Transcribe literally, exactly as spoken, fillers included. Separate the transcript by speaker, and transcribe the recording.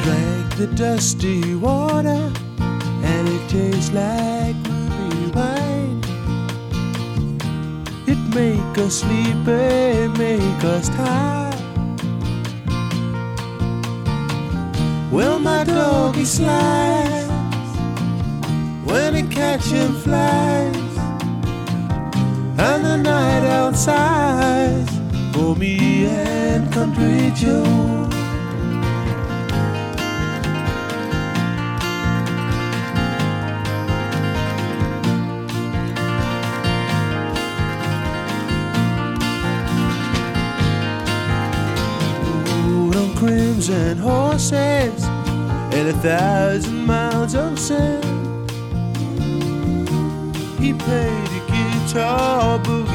Speaker 1: Drank the dusty water, and it tastes like ruby wine. It make us sleepy, make us tired. Well, my doggy slides when it catching flies, and the night outside for me and Country Joe. Crimson horses and a thousand miles of sand. He played the guitar, but